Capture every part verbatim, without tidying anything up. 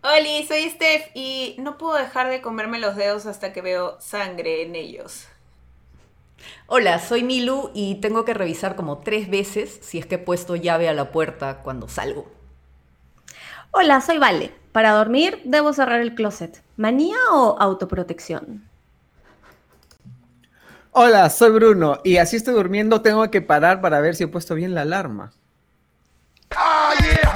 Oli, soy Steph y no puedo dejar de comerme los dedos hasta que veo sangre en ellos. Hola, soy Milu y tengo que revisar como tres veces si es que he puesto llave a la puerta cuando salgo. Hola, soy Vale. Para dormir debo cerrar el closet. ¿Manía o autoprotección? Hola, soy Bruno y así estoy durmiendo tengo que parar para ver si he puesto bien la alarma. Oh, yeah.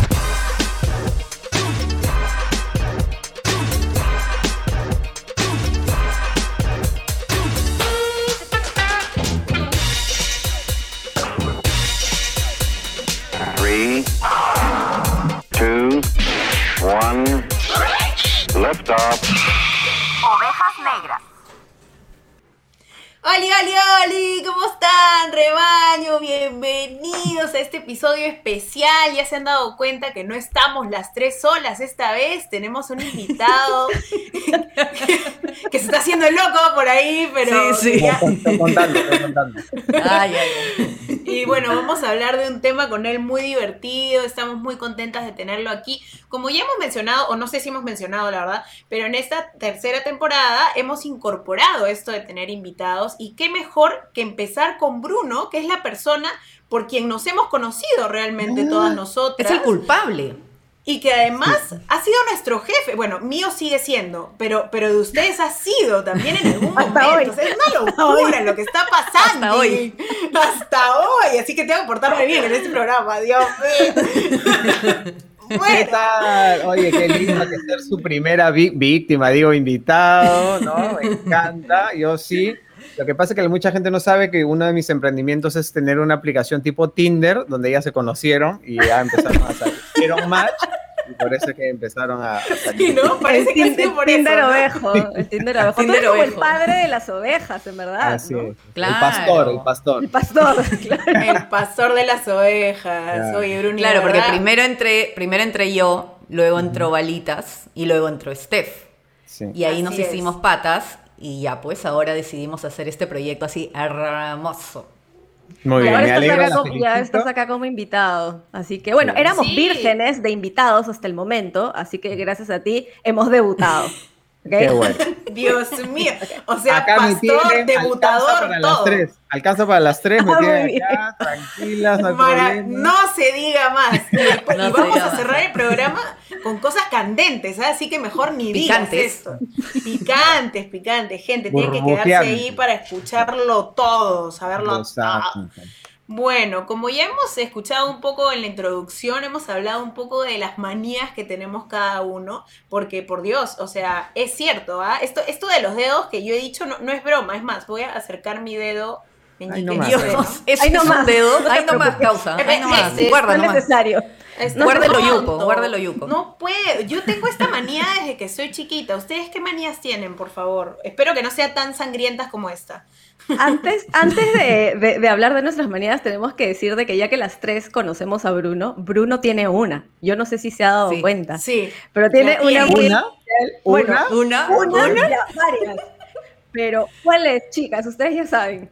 Three, two, one, lift off. Ovejas negras. ¡Oli, oli, oli! ¿Cómo están, rebaño? Bienvenidos a este episodio especial. Ya se han dado cuenta que no estamos las tres solas esta vez. Tenemos un invitado que, que se está haciendo loco por ahí, pero... Sí, sí. Ya... Estoy contando, estoy contando. Ay, ay, ay. Y bueno, vamos a hablar de un tema con él muy divertido. Estamos muy contentas de tenerlo aquí. Como ya hemos mencionado, o no sé si hemos mencionado la verdad, pero en esta tercera temporada hemos incorporado esto de tener invitados. Y qué mejor que empezar con Bruno, que es la persona por quien nos hemos conocido realmente todas nosotras. Es el culpable. Y que además ha sido nuestro jefe. Bueno, mío sigue siendo, pero, pero de ustedes ha sido también en algún Hasta momento. hoy. O sea, es una locura lo que está pasando. Hasta hoy. Hasta hoy. Así que tengo que portarme bien en este programa, Dios mío. ¿Qué Bueno, tal? Oye, qué lindo que ser su primera vi- víctima, digo, invitado, ¿no? Me encanta, yo sí. Lo que pasa es que mucha gente no sabe que uno de mis emprendimientos es tener una aplicación tipo Tinder, donde ellas se conocieron y ya empezaron a salir. Hicieron match y por eso es que empezaron a, a sí, salir. ¿no? Parece el que ha Tinder, sido por Tinder eso, ¿no? ovejo. El Tinder ovejo. Tinder Tú eres como el ovejo. padre de las ovejas, en verdad. Así ¿no? es. Claro. El pastor, el pastor. El pastor, claro. El pastor de las ovejas. Claro. Oye, Bruni, Claro, porque ¿verdad? primero entré, primero entré yo, luego entró Balitas y luego entró Steph. Sí. Y ahí Así nos es. hicimos patas y ya pues ahora decidimos hacer este proyecto así hermoso. Muy bien, Ahora me estás alegro. acá la como- ya felicito. estás acá como invitado. Así que bueno, Sí. éramos Sí. vírgenes de invitados hasta el momento, así que gracias a ti hemos debutado. ¿Ok? Qué bueno. Dios mío. O sea, Acá me pastor, tienen, debutador, alcanza para todo. las tres. Alcanza para las tres, me Ah, muy tienen bien. acá, tranquilas, no hay Mara- problema. no se diga más. Y, después- No y se vamos diga a más. cerrar el programa con cosas candentes, ¿eh? Así que mejor ni Picantes. digas esto. Picantes, picantes, gente. Tienen que quedarse Burbujeantes. ahí para escucharlo todo, saberlo Exacto. todo. Bueno, como ya hemos escuchado un poco en la introducción, hemos hablado un poco de las manías que tenemos cada uno, porque por Dios, o sea, es cierto, ¿ah? Esto, esto de los dedos que yo he dicho no, no es broma, es más, voy a acercar mi dedo meñique. no más. Dios, ¿no? es, Ahí es nomás. un dedo, No te ahí nomás preocupes. causa, ahí nomás, Ese, guarda No es nomás. necesario. Está Guárdelo pronto. yuco, guárdelo yuco. No puedo. Yo tengo esta manía desde que soy chiquita. ¿Ustedes qué manías tienen, por favor? Espero que no sean tan sangrientas como esta. Antes, antes de, de- de hablar de nuestras manías, tenemos que decir de que ya que las tres conocemos a Bruno, Bruno tiene una. Yo no sé si se ha dado Sí. cuenta. Sí. Pero tiene La una tiene. muy ¿Una? especial. Bueno, ¿Una? Una, una, ya, varias. Pero, ¿cuál es, chicas? Ustedes ya saben.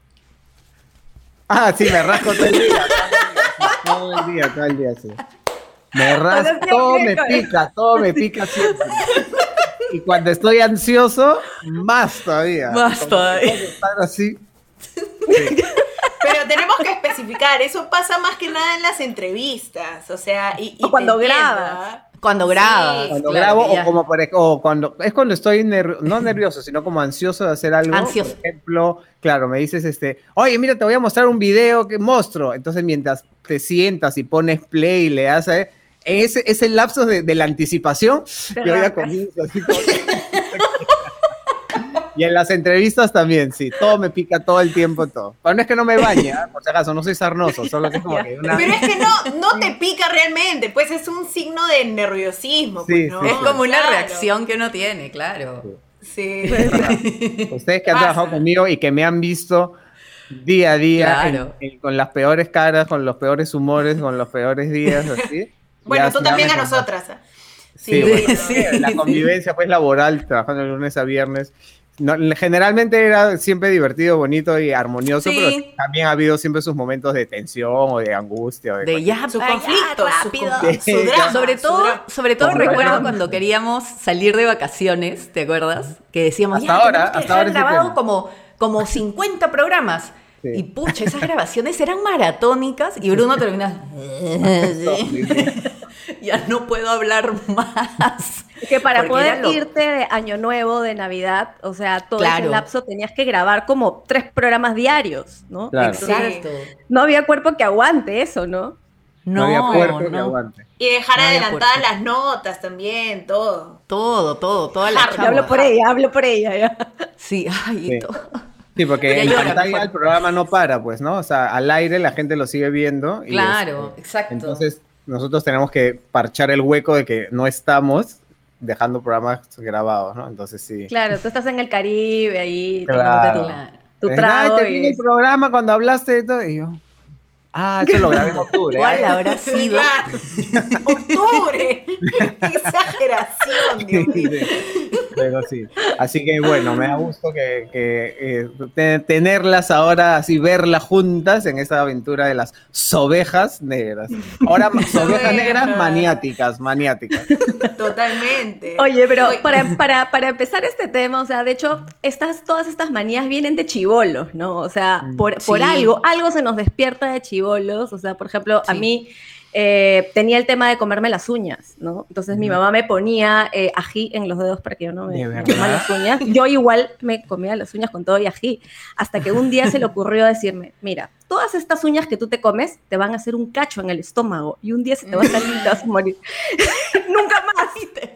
Ah, sí, me rasco todo el día. Todo el día, todo el día, sí. Me rasco, siempre todo me con- pica, todo me pica siempre. Y cuando estoy ansioso, más todavía. Más Como todavía. que tengo que estar así. Pero tenemos que especificar. Eso pasa más que nada en las entrevistas. O sea, y, y O cuando te entiendo, grabas. ¿ah? cuando grabas. Cuando claro, grabo que ya. o como por ej- o cuando es cuando estoy ner- no nervioso, sino como ansioso de hacer algo. Ansioso. Por ejemplo, claro, me dices este, oye, mira, te voy a mostrar un video que monstruo. Entonces, mientras te sientas y pones play y le haces ese ese lapso de, de la anticipación, Te yo ya arrancas. comienzo así como- Y en las entrevistas también, sí, todo me pica todo el tiempo, todo. Pero no es que no me bañe, ¿ah? Por si acaso, no soy sarnoso, solo que es como que una... Pero es que no, no te pica realmente. Pues es un signo de nerviosismo. Pues, Sí, ¿no? sí, Es como una Claro. reacción que uno tiene, claro. Sí. Ustedes que han Pasa. trabajado conmigo y que me han visto día a día Claro. en- en- con las peores caras, con los peores humores, con los peores días, así. Bueno, ya tú se también a llaman como- nosotras. ¿ah? Sí, bueno, Sí, la sí. convivencia pues laboral, trabajando de lunes a viernes, no, generalmente era siempre divertido, bonito y armonioso, Sí. pero también ha habido siempre sus momentos de tensión o de angustia. O de De cualquier- ya, Sus vaya, conflictos, sus rápido. conflictos, su Sí, drama, Sobre su todo, drama. sobre todo Como recuerdo drama. cuando queríamos salir de vacaciones, ¿te acuerdas? Que decíamos, Hasta ya, ahora, tenemos que hasta dejar ahora ese grabado tema. como, como cincuenta programas. Sí. Y pucha, esas grabaciones eran maratónicas y Bruno termina... Sí, sí. Ya no puedo hablar más. Que para Porque era poder lo- irte de Año Nuevo, de Navidad, o sea, todo Claro. ese lapso tenías que grabar como tres programas diarios, ¿no? Claro. Exacto. No había cuerpo que aguante eso, ¿no? No, había cuerpo que no. aguante. Y dejar No había adelantadas puerto. las notas también, todo. Todo, todo, toda la Harto. Yo hablo chamba. por ella, hablo por ella, ya. Sí, ay, Sí. todo. Sí, porque Ya en llora, pantalla mejor. el programa no para, pues, ¿no? O sea, al aire la gente lo sigue viendo. y, Claro, este, exacto. Entonces, nosotros tenemos que parchar el hueco de que no estamos dejando programas grabados, ¿no? Entonces, sí. Claro, tú estás en el Caribe ahí, Claro. tomándote tu, tu Eh, trago "Ay, te vi y... el programa cuando hablaste de todo", y yo, ah, eso lo grabé en octubre. ¿Cuál ah. habrá sido? Claro. Octubre. Qué exageración, Dios mío. Sí, pero sí. Así que bueno, me da gusto que, que, eh, te- tenerlas ahora, así verlas juntas en esta aventura de las sobejas negras. Ahora sobejas negras maniáticas, maniáticas. Totalmente. Oye, pero Oye, para, para, para empezar este tema, o sea, de hecho, estas, todas estas manías vienen de chibolos, ¿no? O sea, por, por Sí. algo, algo se nos despierta de chibolos. O sea, por ejemplo, a Sí. mí eh, tenía el tema de comerme las uñas, ¿no? Entonces mi mamá me ponía eh, ají en los dedos para que yo no me, ¿De me verdad? coma las uñas. Yo igual me comía las uñas con todo y ají, hasta que un día se le ocurrió decirme, mira, todas estas uñas que tú te comes te van a hacer un cacho en el estómago y un día se te va a salir y te vas a morir. Nunca más.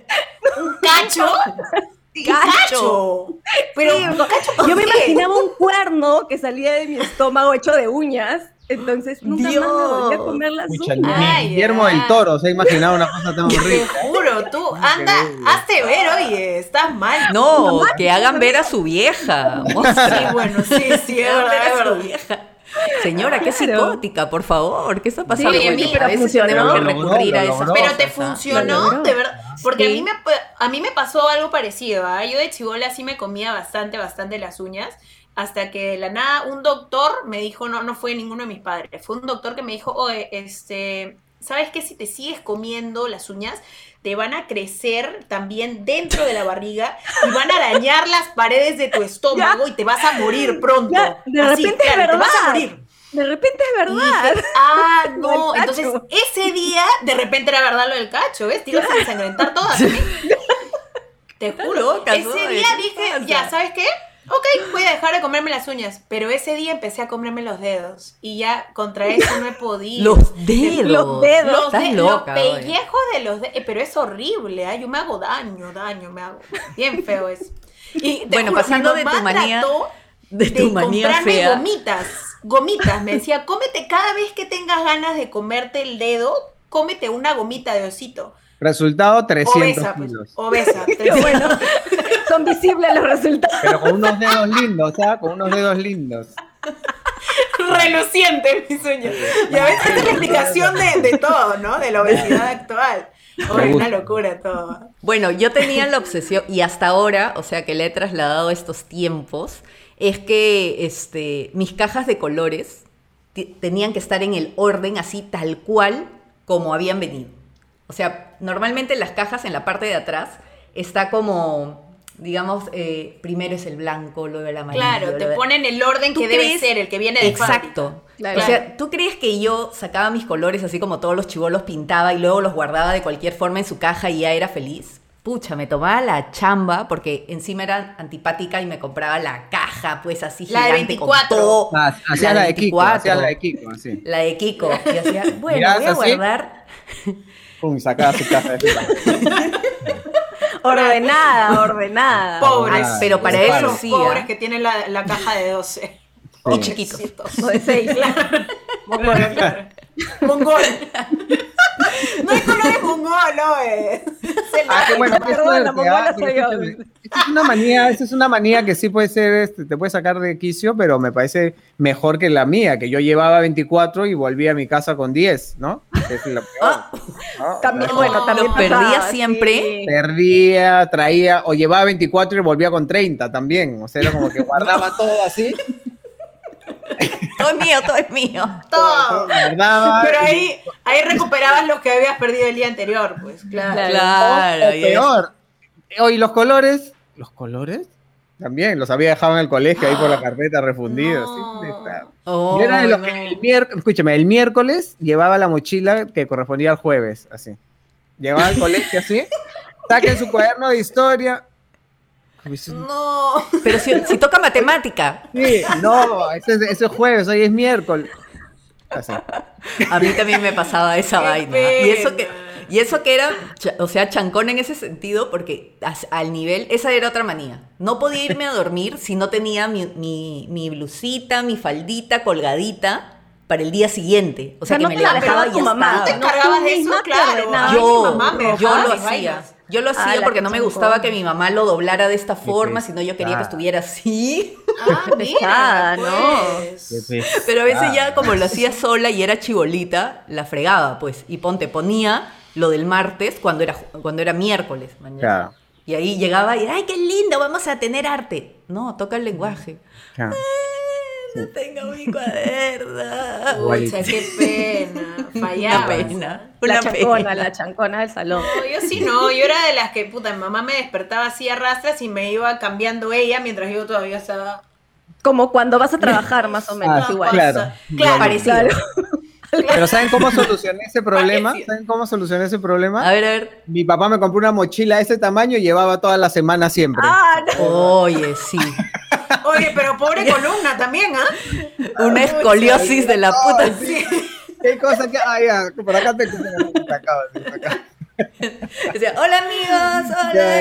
¿Un cacho? ¿Un cacho? Pero, Sí, ¿un cacho por yo me qué? imaginaba un cuerno que salía de mi estómago hecho de uñas, entonces nunca más me volví a Dios. comer las Pucha, uñas. ni Ay, Guillermo ay. del Toro se ha imaginado una cosa tan Te horrible. juro, tú, anda, Increíble. hazte ver, oye, estás mal. No, que hagan ver a su vieja. Sí, Mostra. bueno, sí, sí, Que es hagan ver verdad, es a su verdad. vieja. Señora, qué Claro. psicótica, por favor. ¿Qué está pasando? Oye, Bueno, pero a veces funcionó. tenemos que Lo logró, recurrir lo a esas logró. Pero cosas, te ¿ah? Lo funcionó, logró. de verdad. Porque a, Sí. mí me, pa- a mí me pasó algo parecido. ¿ah? Yo de chibola sí me comía bastante, bastante las uñas. Hasta que de la nada un doctor me dijo, no, no fue ninguno de mis padres. Fue un doctor que me dijo, oye, este, ¿sabes qué? Si te sigues comiendo las uñas, te van a crecer también dentro de la barriga y van a dañar las paredes de tu estómago y te vas a morir pronto. Ya, de Así, repente es claro, te vas a verdad. morir. De repente es Y verdad. dije, ah, Lo no. del Entonces, cacho. ese día, de repente era verdad lo del cacho, ¿ves? Te ibas a ensangrentar todas. ¿sí? Te juro. loca, ese soy, día ¿qué dije, pasa? ya, ¿sabes qué? Ok, voy a dejar de comerme las uñas. Pero ese día empecé a comerme los dedos. Y ya contra eso no he podido. Los dedos. Los dedos. Los, Estás de- loca, los oye. pellejos de los dedos. Pero es horrible, ¿ah? Yo me hago daño, daño, me hago. Bien feo eso. Y te Bueno, juro, pasando mi de tu mamá manía- trató De tu manía comprarme fea. gomitas, gomitas. Me decía, cómete cada vez que tengas ganas de comerte el dedo, cómete una gomita de osito. Resultado, trescientos Obesa, pues, kilos. obesa. Qué bueno. Son visibles los resultados. Pero con unos dedos lindos, ¿sabes? Con unos dedos lindos. Reluciente mis sueños. Y a veces es la explicación de, de todo, ¿no? De la obesidad actual. Oye, una locura todo. Bueno, yo tenía la obsesión, y hasta ahora, o sea que le he trasladado a estos tiempos, es que este, mis cajas de colores t- tenían que estar en el orden así tal cual como habían venido. O sea, normalmente las cajas en la parte de atrás está como, digamos, eh, primero es el blanco, luego el amarillo. Claro, te luego- ponen el orden ¿Tú que debe crees? ser, el que viene de Exacto. fábrica. Claro. O sea, ¿tú crees que yo sacaba mis colores así como todos los chibolos pintaba y luego los guardaba de cualquier forma en su caja y ya era feliz? Pucha, me tomaba la chamba porque encima era antipática y me compraba la caja, pues así La de gigante veinticuatro. con todo. Ah, hacía la de Kiko, veinticuatro. hacía la de Kiko, así. La de Kiko. Y hacía, bueno, Mirabas voy a así. guardar. Pum, sacaba su caja de fila. Ordenada, ordenada. Pobres. Ah, pero para los eso padres. sí. Pobres ¿ah? que tienen la, la caja de doce. Y chiquitos. O de seis. Mongol, claro. Mongol. No hay colores mongol, no, eh. Se la- Ah, que bueno, qué Perdón, suerte, la mongola ¿ah? soy yo. Escúchame, esta es una manía, esta es una manía que sí puede ser, este, te puede sacar de quicio, pero me parece mejor que la mía, que yo llevaba veinticuatro y volví a mi casa con diez, ¿no? Es lo peor, Ah, ¿no? También, No, bueno, también lo perdía pasaba, siempre. sí. Perdía, traía, o llevaba veinticuatro y volvía con treinta también, o sea, era como que guardaba todo así, Todo es mío, todo es mío. Todo. guardaba. Pero y- ahí, ahí recuperabas lo que habías perdido el día anterior, pues, claro. Claro. Claro, o y es- peor. Oye, los colores, ¿los colores? También, los había dejado en el colegio ahí por la carpeta refundidos. No. sí, está. Oh, Yo era de los no. que el miércoles, escúchame, el miércoles llevaba la mochila que correspondía al jueves, así. Llegaba al colegio así, saquen su cuaderno de historia. No. Pero si, si toca matemática, Sí, no, ese es, ese es jueves, hoy es miércoles. Así. a mí también me pasaba esa Qué vaina. Y eso que, pena. y eso que era, cha- o sea, chancón en ese sentido, porque as- al nivel, esa era otra manía. No podía irme a dormir si no tenía mi, mi, mi blusita, mi faldita colgadita para el día siguiente. O sea, O sea, que no me te la levantaba dejaba y tu ya mamá, estaba. ¿Tú te no, encargabas tú de eso? misma te Claro. ordenabas. Ay, Yo, mi mamá me yo dejaba lo mis hacía. vainas. Yo lo Ah, hacía la porque no me gustaba chancona. que mi mamá lo doblara de esta forma, pes- sino yo quería que ah. estuviera así. Ah, Qué mira, pesada, ¿no? pues. Pero a veces Ah. ya como lo hacía sola y era chibolita, la fregaba, pues. Y ponte, ponía lo del martes cuando era, ju- cuando era miércoles. mañana. Claro, Y ahí llegaba y, ¡ay, qué lindo! Vamos a tener arte. No, toca el lenguaje. claro. No tengo mi cuaderno. Pucha, qué pena. Una Fallaba. pena. La Una chancona, pena. la chancona del salón. No, yo sí no, yo era de las que, puta, mi mamá me despertaba así a rastras y me iba cambiando ella mientras yo todavía estaba... Como cuando vas a trabajar, más o menos, Ah, igual. claro. Claro, Parecido. Claro. Pero ¿saben cómo solucioné ese problema? Parecido. ¿Saben cómo solucioné ese problema? A ver, a ver. Mi papá me compró una mochila de ese tamaño y llevaba toda la semana siempre. Ah, no. Oye, sí. Oye, pero pobre columna también, ¿ah? Una escoliosis de la puta. Sí. ¿Qué cosa que...? Ah, ya, por acá te... te acabo, te acabo. Decía, hola amigos,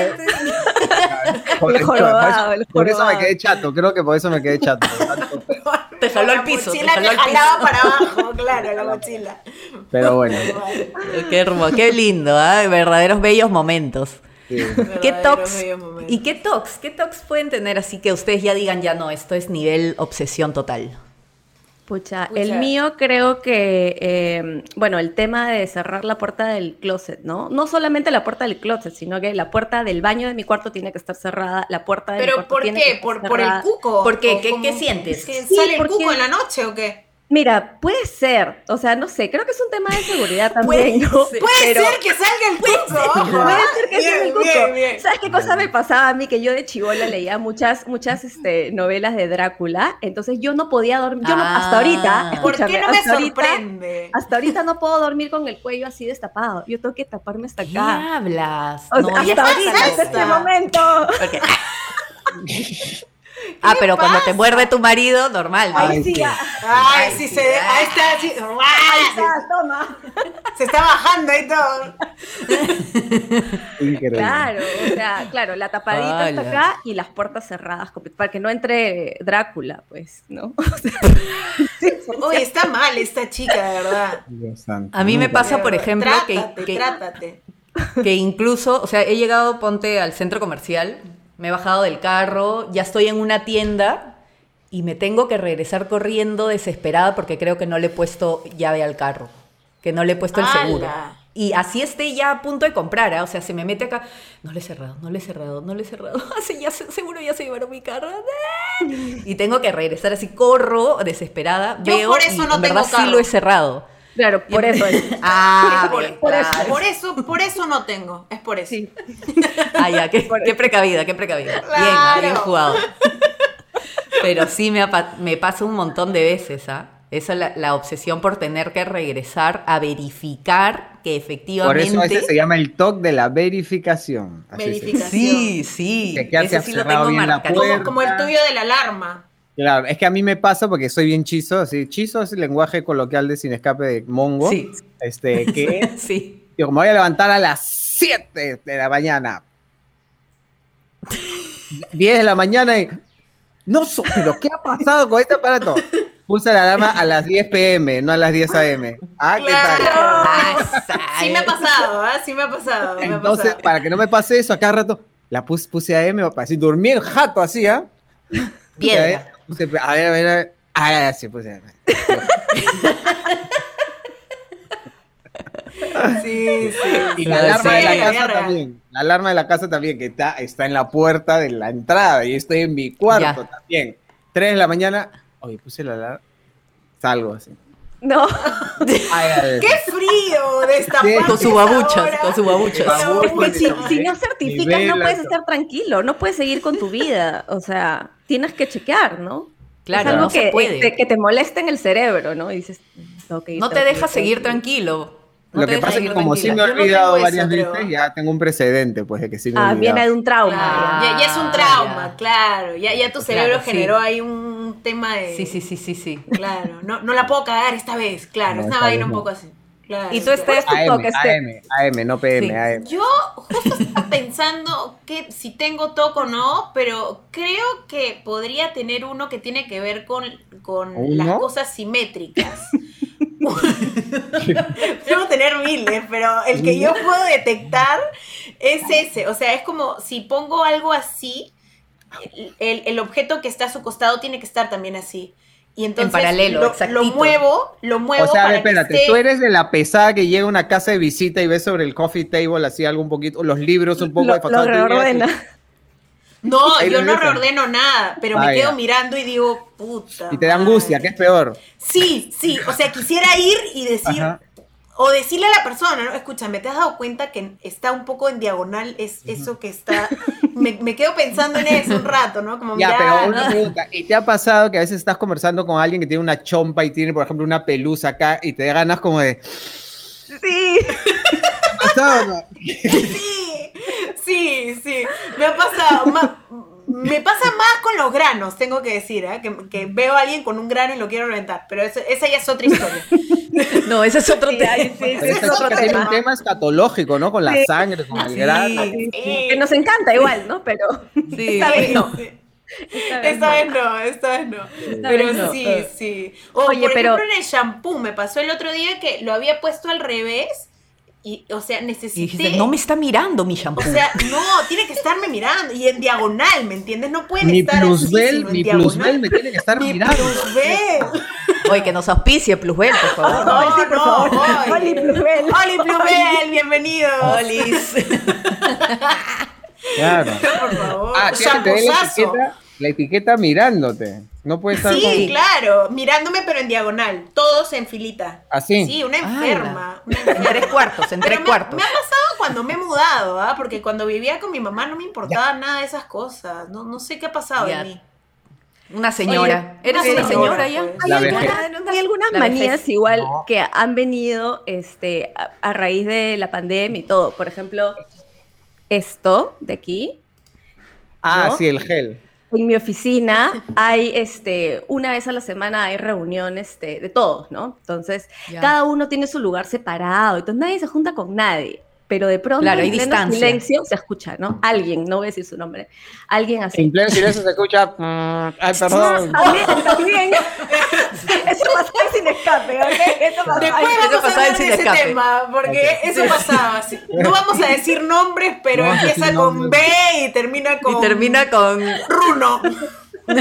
hola. Por, El jorobado, el por eso me jorobado. quedé chato, creo que por eso me quedé chato. Te jaló La el piso, te mochila jaló que el piso. jalaba para abajo, claro, la mochila. Pero bueno. Qué hermoso, qué lindo, ¿ah? Verdaderos bellos momentos. Sí. ¿Qué Verdaderos tocs? bellos momentos. ¿Y qué tocs? ¿Qué tocs pueden tener así que ustedes ya digan, ya no, esto es nivel obsesión total? Pucha, Pucha. el mío creo que, eh, bueno, el tema de cerrar la puerta del closet, ¿no? No solamente la puerta del closet, sino que la puerta del baño de mi cuarto tiene que estar cerrada, la puerta de mi ¿Pero cuarto por tiene que qué? estar ¿Por, por el cerrada. cuco? ¿Por qué? ¿O ¿Qué- cómo? qué sientes? ¿Que Sí, ¿Sale el porque- cuco en la noche o qué? Mira, puede ser, o sea, no sé, creo que es un tema de seguridad Puede también, ¿no? ser. Puede Pero- ser que salga el cuco. ojo, Puede ¿ah? ser que Bien, sea el cuco. bien, bien. ¿Sabes qué cosa me pasaba a mí? Que yo de chibola leía muchas, muchas este, novelas de Drácula, entonces yo no podía dormir, yo no, hasta Ah. ahorita, ¿Por qué escúchame, no me hasta ahorita- sorprende? Hasta ahorita no puedo dormir con el cuello así destapado, yo tengo que taparme hasta ¿Qué acá. hablas? O sea, No, ya hasta estás ahorita, loca. hasta este momento. Ok. Ah, pero cuando te muerde tu marido, normal, ¿no? Ay, Ay, sí, sí. ya. Ay, Ay, sí, sí, se, ya. ahí está, así, Ahí ¡guau! está, toma. se está bajando ahí todo. Increíble. Claro, o sea, claro, la tapadita Ala. hasta acá y las puertas cerradas, complet- para que no entre Drácula, pues, ¿no? O sea, sí, Oye, está mal esta chica, de verdad. Dios santo. A mí me Nunca- pasa, por ejemplo, que, Trátate, que, trátate. que incluso, o sea, he llegado, ponte al centro comercial, me he bajado del carro, ya estoy en una tienda y me tengo que regresar corriendo desesperada porque creo que no le he puesto llave al carro, que no le he puesto el ¡Hala! seguro. Y así esté ya a punto de comprar, ¿ah? O sea, se me mete acá, no le he cerrado, no le he cerrado, no le he cerrado, así ya se- seguro ya se llevaron mi carro. Y tengo que regresar así, corro desesperada, Yo veo por eso y no en tengo verdad sí carro. lo he cerrado. claro, por eso es. Ah, por, bien, por claro. eso, por eso, por eso no tengo, es por eso. Sí. Ah, ya, qué, qué precavida, qué precavida. Bien, Claro. bien jugado. Pero sí me, apa- me pasa un montón de veces, ¿ah? Esa es la, la obsesión por tener que regresar a verificar que Por efectivamente... eso ese se llama el toque de la verificación. Así se- Verificación. Sí, sí. Chequear si Ese has sí lo cerrado tengo bien la marcadito. puerta. Como, como el tuyo de la alarma. Claro, es que a mí me pasa porque soy bien chizo, así, chizo es el lenguaje coloquial de sin escape de Mongo. Sí. Este, que Sí. yo como voy a levantar a las siete de la mañana. diez de la mañana y no, so- pero ¿qué ha pasado con este aparato? Puse la alarma a las diez pe eme, no a las diez a eme. Ah, ¿qué tal? Claro. Sí me ha pasado, ¿ah? Sí me ha pasado. me ha Entonces, pasado. para que no me pase eso, a cada rato la puse, puse a eme, así dormí el jato así, ¿ah? Piedra. Puse, a ver, a ver, a ver. Ah, sí, puse a eme. Sí, sí. Y Sí, la alarma de sí, la la casa guerra. también. La alarma de la casa también, que está, está en la puerta de la entrada. Y estoy en mi cuarto Ya. también. Tres de la mañana. Oye, puse la alarma. Salgo así. No, Ay, ay, ay. ¡Qué frío de esta Sí, Con su babuchas, con su babuchas. es que si, si no Mi certificas no vela, puedes todo. estar tranquilo, no puedes seguir con tu vida, o sea, tienes que chequear, ¿no? Claro, es algo no se que, puede. te, que te molesta en el cerebro, ¿no? Y dices, tengo que ir, No te tengo que deja ir, seguir tengo que ir. tranquilo. No Lo te que deja pasa es que seguir como sí me he tranquila. Yo no olvidado tengo varias eso, creo. veces, ya tengo un precedente, pues, de que sí me he Ah, viene olvidado. de un trauma. Claro, ya, ya es un Ah, trauma, ya. claro. Ya, ya tu cerebro Claro, sí. generó ahí un tema de. Sí, sí, sí, sí, sí. Claro, no, no la puedo cagar esta vez, claro. No, es una esta vaina vez un no. poco así. Claro, Y tú claro. estás tu A eme, toque, a este. eme, a eme, no pe eme, Sí. a eme. Yo justo estaba pensando que si tengo toco o no, pero creo que podría tener uno que tiene que ver con, con ¿Uno? las cosas simétricas. Debo tener miles, pero el que yo puedo detectar es ese. O sea, es como si pongo algo así, el, el objeto que está a su costado tiene que estar también así. Y entonces paralelo, lo, exactito. lo muevo, lo muevo O sea, a para ver, espérate, que esté... tú eres de la pesada que llega a una casa de visita y ves sobre el coffee table así algo un poquito, los libros un poco Lo, de lo pasado. tú llegas y- reordena. No, Ahí yo lo no dejas. reordeno nada, pero Ah, me quedo ya. mirando y digo, puta. Y te da madre. angustia, que es peor. Sí, sí, o sea, quisiera ir y decir, Ajá. o decirle a la persona, ¿no? Escúchame, ¿te has dado cuenta que está un poco en diagonal? Es eso que está... Me, me quedo pensando en eso un rato, ¿no? Como, Ya, mira, pero una pregunta, ¿y te ha pasado que a veces estás conversando con alguien que tiene una chompa y tiene, por ejemplo, una pelusa acá y te da ganas como de... Sí. ¿Te ha pasado o no? sí, sí, sí, me ha pasado. ma- me pasa más con los granos, tengo que decir, ¿eh? que, que veo a alguien con un grano y lo quiero reventar, pero eso- esa ya es otra historia. No, ese es otro Sí, tema. ahí sí, Pero sí, esta es otro chica tiene un tema. tema escatológico, ¿no? Con la Sí. sangre, con el Sí. grano. Sí, que nos encanta igual, ¿no? Pero Sí. esta vez no. Sí. Esta vez Esta no. vez no, esta vez no. Esta Pero vez no. sí, Eh. sí. O Oye, por pero- ejemplo en el shampoo, me pasó el otro día que lo había puesto al revés y, o sea, Y necesité... dijiste, no me está mirando mi shampoo. O sea, no, tiene que estarme mirando y en diagonal, ¿me entiendes? No pueden Mi estar así, plusbel, sino en mi diagonal. plusbel me tiene que estar Mi mirando. plusbel. Oye, que nos auspicie Plusbel, por favor. No, Ay, sí, por no, favor. oye. Oli Plusbel. Oli Plusbel, bienvenidos. Olis. Claro. Por favor. Ah, tienes que tener la Champosazo. etiqueta, la etiqueta mirándote. No puede estar Sí, con- claro, mirándome pero en diagonal, todos en filita. así. Sí, una Ala. enferma. Una En enferma. tres cuartos, en Pero tres me, cuartos. me ha pasado cuando me he mudado, ¿ah? Porque cuando vivía con mi mamá no me importaba nada de esas cosas. No, no sé qué ha pasado Ya. en mí. Una señora. Oye, ¿Eres una una señora, señora ya? pues. Hay, La algunas, vejez. hay algunas La manías vejez. igual No. que han venido este, a, a raíz de la pandemia y todo. Por ejemplo, esto de aquí, Ah, ¿no? sí, el gel. en mi oficina hay este, una vez a la semana hay reuniones este, de todos, ¿no? Entonces, Ya. cada uno tiene su lugar separado, entonces nadie se junta con nadie. Pero de pronto, Claro, hay en pleno distancia. silencio, se escucha, ¿no? Alguien, no voy a decir su nombre, alguien así. En pleno silencio se escucha. mm, Ay, perdón. También, también. Eso pasa sin escape, ¿ok? Eso pasa. Después eso vamos a pasaba hablar en de Sin ese Escape. tema, porque Ok. eso pasaba así. No vamos a decir nombres, pero No vamos a empieza decir con nombres. B y termina con Y termina con. Runo. No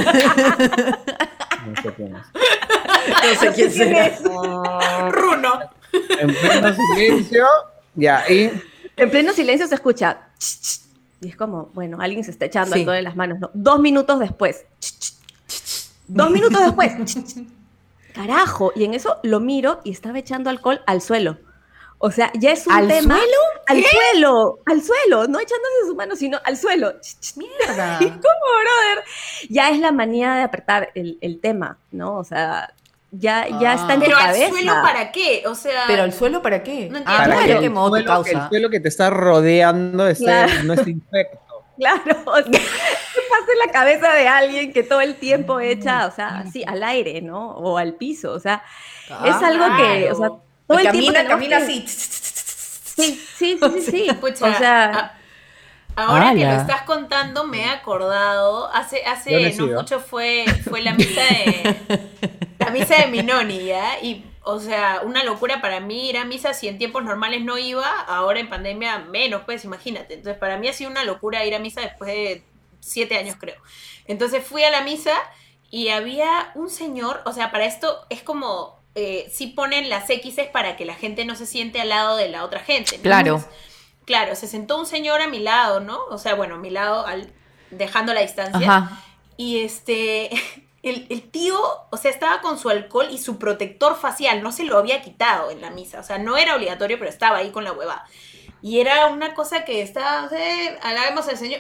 sé quién es. No sé quién será. Runo. En pleno silencio. Ya, y. En pleno silencio se escucha. ch, ch, y es como, bueno, alguien se está echando Sí. alcohol en las manos, ¿no? Dos minutos después. ch, ch, ch, Dos minutos después. ch, ch. Carajo. Y en eso lo miro y estaba echando alcohol al suelo. O sea, ya es un ¿Al tema. suelo? Al suelo. Al suelo. No echándose su mano, sino al suelo. Ch, ch. Mierda. ¿Y cómo, brother? Ya es la manía de apretar el, el tema, ¿no? O sea, ya, ya está en tu Pero al cabeza. suelo, ¿para qué? O sea, ¿Pero el suelo para qué? No entiendo. Ah, Para para que que el quemó tu suelo, que el causa. suelo que te está rodeando esté- Claro. no es infecto. Claro, o sea, ¿qué pasa en la cabeza de alguien que todo el tiempo echa, o sea, así al aire, ¿no? O al piso, o sea, es algo que, o sea, todo Y el camina, tiempo tenemos camina que- así. Sí, sí, sí, sí, sí. Pucha, o sea, a- ahora que lo ¡Hala! estás contando me he acordado, hace, Yo no hace he no sido. mucho fue, fue la misa de la misa de mi noni, ¿ya? Y, o sea, una locura para mí ir a misa. Si en tiempos normales no iba, ahora en pandemia menos, pues, imagínate. Entonces, para mí ha sido una locura ir a misa después de siete años, creo. Entonces, fui a la misa y había un señor, o sea, para esto es como, eh, sí ponen las X's para que la gente no se siente al lado de la otra gente, ¿no? Claro. Entonces, claro, se sentó un señor a mi lado, ¿no? O sea, bueno, a mi lado, al, dejando la distancia. Ajá. Y este, el, el tío, o sea, estaba con su alcohol y su protector facial, no se lo había quitado en la misa. O sea, no era obligatorio, pero estaba ahí con la huevada. Y era una cosa que estaba, o sea, alabemos al señor.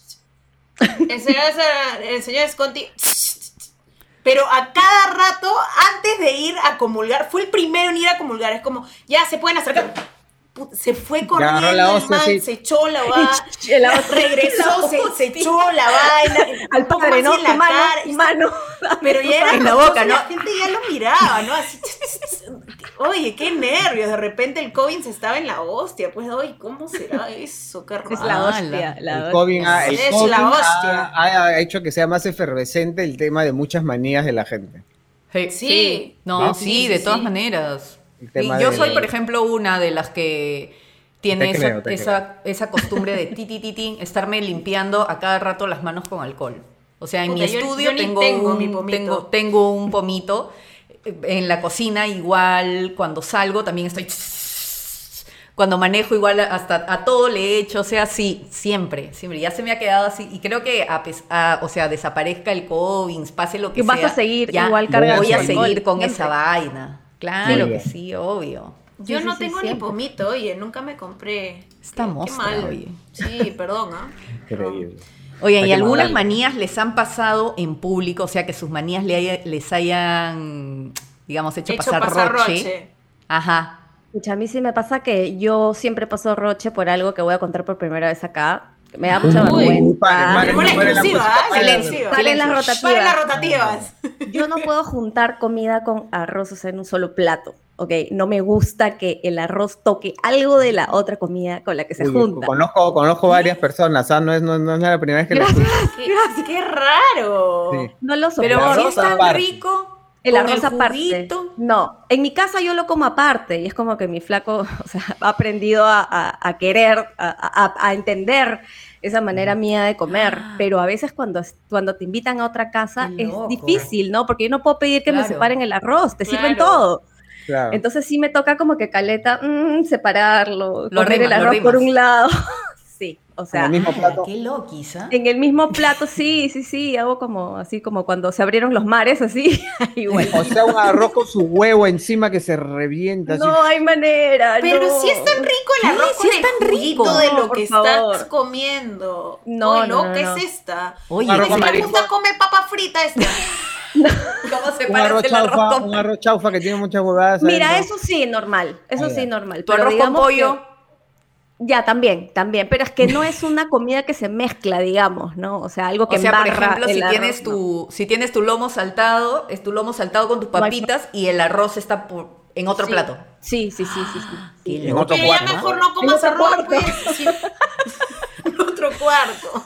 El señor, el señor Esconti. Pero a cada rato, antes de ir a comulgar, fue el primero en ir a comulgar. Es como, ya se pueden acercar. Se fue corriendo, agarró la el hostia, man, sí. se echó la vaina, La hostia. regresó, se, se echó la vaina, Al un poco padre, más ¿no? en la Mano, cara, y- mano. pero ya era En la cosa, boca, ¿no? la gente ya lo miraba, ¿no? Así, oye, qué nervios, de repente el COVID se estaba en la hostia, pues, oye, ¿cómo será eso? Qué raro. Es la Ah, hostia. la- La El hostia. COVID, ha, el Es COVID la ha- hostia. ha, ha hecho que sea más efervescente el tema de muchas manías de la gente. Sí. Sí. No, Sí, sí, sí, de sí, todas sí. maneras. El tema Y yo de- soy, por ejemplo, una de las que tiene Te esa, creo, te esa, esa costumbre de ti, ti, ti, ti, estarme limpiando a cada rato las manos con alcohol. O sea, en Puta, mi yo- estudio yo ni tengo, tengo un, mi pomito. tengo, tengo un pomito. En la cocina igual, cuando salgo también estoy... Cuando manejo igual hasta a todo le he hecho, o sea, sí, siempre, siempre. Ya se me ha quedado así y creo que, a, pes- a- o sea, desaparezca el COVID, pase lo que Y vas sea. a seguir ya igual cargando voy a alcohol, seguir con siempre. esa vaina. Claro Sí. que sí, obvio. Yo Sí, no sí, sí, tengo ni siempre. pomito, oye, nunca me compré. Esta Qué- qué mostra, mal. oye. Sí, perdón, ¿ah? Increíble. Oye, Hay ¿y que algunas mandarle. manías les han pasado en público? O sea, que sus manías le haya- les hayan, digamos, hecho, Hecho pasar, pasar roche. roche. Ajá. Escucha, a mí sí me pasa que yo siempre paso roche por algo que voy a contar por primera vez acá. que Me da mucha Uy. vergüenza. Paren, paren, Una paren la exclusiva, música, ¿ah? paren la Silencio. música. Paren las Silencio. rotativas. Para las rotativas. Yo no puedo juntar comida con arroz, o sea, en un solo plato, ¿ok? No me gusta que el arroz toque algo de la otra comida con la que se Uy, junta. Conozco, conozco varias personas, ¿ah? no, es, no, no es la primera vez que lo Gracias. escucho. Qué, qué raro. Sí. No lo Pero soporto. arroz si es tan aparte. rico, El con arroz aparte. juguito. No, en mi casa yo lo como aparte y es como que mi flaco, o sea, ha aprendido a, a- a querer, a, a- a entender esa manera mía de comer, Ah. pero a veces cuando, cuando te invitan a otra casa Qué es loco. difícil, ¿no? Porque yo no puedo pedir que me Claro. separen el arroz, te sirven Claro. todo. Claro. Entonces sí me toca como que caleta, mm, separarlo, Lo comer el rimas, lo arroz por rimas. un lado. Sí, o En sea, el mismo Ala, plato. qué loquis, ¿ah? en el mismo plato, sí, sí, sí, hago como así como cuando se abrieron los mares, así, igual. O sea, un arroz con su huevo encima que se revienta. así. No hay manera. Pero no. si es tan rico el ¿Qué? arroz Si con es el tan juguito rico. de No, lo por que favor. estás comiendo. No, Oye, no, loca no, no. es esta. Oye, Arroz Dice con que le marisco. gusta comer papa frita esta. ¿cómo se Un parece arroz el arroz chaufa, con un arroz chaufa que tiene muchas huevadas. Mira, adentro. eso sí, normal. Eso Ah, sí, ya. normal. tu pero arroz con digamos pollo? que- ya, también, también. Pero es que no es una comida que se mezcla, digamos, ¿no? O sea, algo que O sea, por embarra ejemplo, el si arroz, tienes no. tu, si tienes tu lomo saltado, es tu lomo saltado con tus No hay- papitas y el arroz está por- en otro Sí. plato. Sí, sí, sí, sí. sí. Qué En loco. otro Que ya cuarto, ¿no? mejor no En comas otro arroz, cuarto. pues. Sí. En otro cuarto.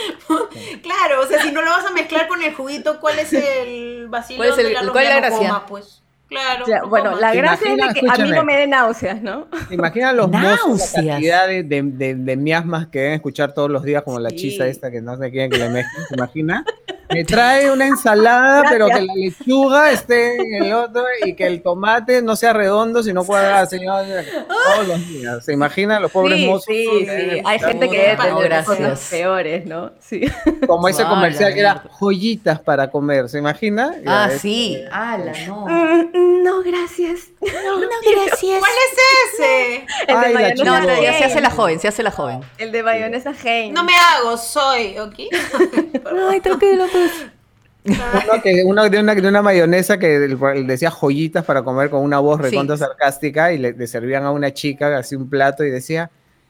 Claro, o sea, si no lo vas a mezclar con el juguito, ¿cuál es el vacilón ¿Cuál es el- del arroz? cuál es Ya la no gracia? comas, pues. Claro. O sea, no bueno, comas. la ¿Te gracia es de imaginas? que a mí Escúchame. no me den náuseas, ¿no? ¿Te imaginas los mozos la Náuseas. cantidad de, de, de, de miasmas que deben escuchar todos los días, como la Sí. chisa esta que no se quieren que le mezclen? ¿Te imaginas? Me trae una ensalada, pero que la lechuga esté en el otro y que el tomate no sea redondo, sino cuadrado, señor. Todos los días. ¿Se imagina los pobres Sí, mozos? sí, Eh, sí. Hay gente que Puta, debe no, tener gracias. cosas peores, ¿no? Sí. Como ese Ah, comercial la que era mierda. joyitas para comer, ¿se imagina? Ah, Ya, es- sí. Ala, no. Mm, no, gracias. No, gracias. ¿Cuál es ese? El de Ay, la mayonesa No, no, ya se Heinz. hace la joven, se hace la joven. El de mayonesa Heinz. No me hago, soy, ¿ok? Ay, tranquilo, pues. Uno, que, uno de, una, de una mayonesa que el- el decía joyitas para comer con una voz recontra Sí. sarcástica y le, le servían a una chica así un plato y decía,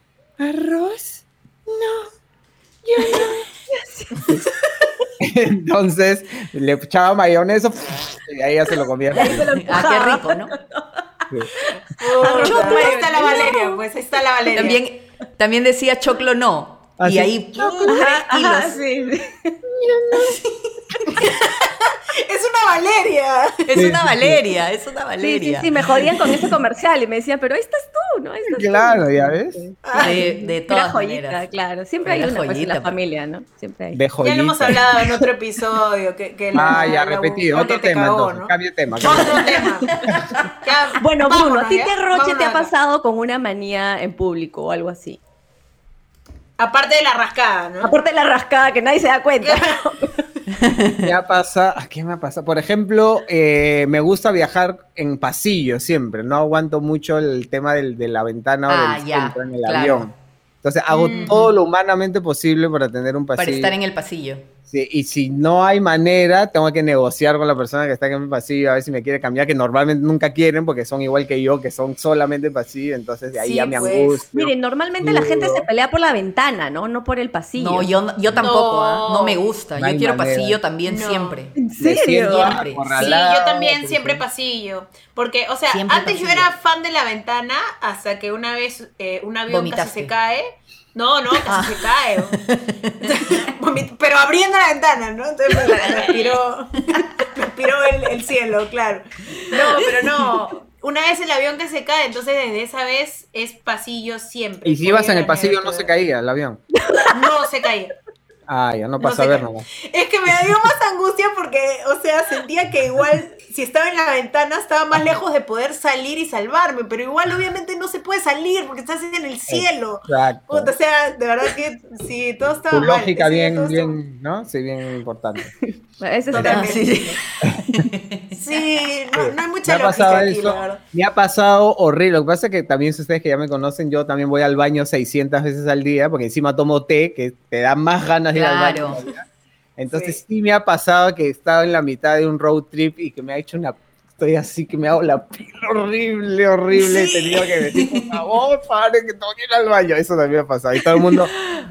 ¿arroz? No, yo no. Entonces le echaba mayonesa y ahí ya se lo comía. Ah, qué rico, ¿no? Puta, ahí está la Valeria, pues ahí está la Valeria. También, también decía choclo no. Ah, y sí. ahí Ajá, tres kilos. ajá, sí, sí. Es una Valeria. Es Sí, una sí, Valeria, es una Sí, sí, Valeria. sí, me jodían con ese comercial y me decían, pero ahí estás tú, ¿no? Ahí estás tú. Claro, ya ves. De, de Era todas joyita, maneras. claro. Siempre hay Era una, pues, en la joyita, pues. familia, ¿no? Siempre hay. De Ya joyita. lo hemos hablado en otro episodio. Que, que la, Ah, ya, la repetido. mujer Otro que te tema, cagó, entonces. ¿no? Cambio de tema. cambio de Otro tema. tema. Ya, Bueno, Bruno, vámonos, ¿a ti ¿ya? qué roche Vámonos te ha acá. pasado con una manía en público o algo así? Aparte de la rascada, ¿no? Aparte de la rascada, que nadie se da cuenta. Me ha pasado, ¿qué me ha pasado? Por ejemplo, eh, me gusta viajar en pasillo siempre, no aguanto mucho el tema del- de la ventana o Ah, del ya, centro en el claro. avión. Entonces hago Mm. todo lo humanamente posible para tener un pasillo. Para estar en el pasillo. Sí, y si no hay manera, tengo que negociar con la persona que está en el pasillo a ver si me quiere cambiar, que normalmente nunca quieren porque son igual que yo, que son solamente pasillo, entonces de ahí Sí, ya me pues. angustio. Miren, normalmente la gente se pelea por la ventana, ¿no? No por el pasillo. No, yo, no- yo tampoco, No. ¿ah? No me gusta. No Yo hay quiero manera. pasillo también No. siempre. ¿En Me serio? siento Siempre. Sí, acorralado, yo también porque siempre sí. pasillo. Porque, o sea, Siempre antes yo pasillo. era fan de la ventana hasta que una vez eh, un avión Vomitaste. casi se cae. No, no, casi Ah. se cae. Vomit- Pero abriendo la ventana, ¿no? Entonces me, me aspiró, me aspiró el, el cielo, claro. No, pero no. Una vez el avión que se cae, entonces desde esa vez es pasillo siempre. Y si ibas en el Podía pasillo ganar no se todo. caía el avión. No se caía. Ah, ya no No pasa se a ver cae. nomás. Es que me dio más angustia porque, o sea, sentía que igual, si estaba en la ventana, estaba más lejos de poder salir y salvarme, pero igual obviamente no se puede salir porque estás en el cielo. Exacto. Puta, o sea, de verdad que sí, todo estaba Tu mal. lógica Ese día bien, todo estaba- bien, ¿no? Sí, bien importante. Ese es Totalmente. Ah, sí. Sí, no, no hay Me mucha ha lógica pasado aquí, eso, la verdad. me ha pasado horrible. Lo que pasa es que también si ustedes que ya me conocen, yo también voy al baño seiscientas veces al día, porque encima tomo té, que te da más ganas de ir al baño. Claro. todavía. Entonces Sí. sí. me ha pasado que he estado en la mitad de un road trip y que me ha hecho una... Estoy así que me hago la pila horrible, horrible. He Sí. tenido que decir, por favor, pare, que tengo que ir al baño. Eso también me ha pasado. Y todo el mundo...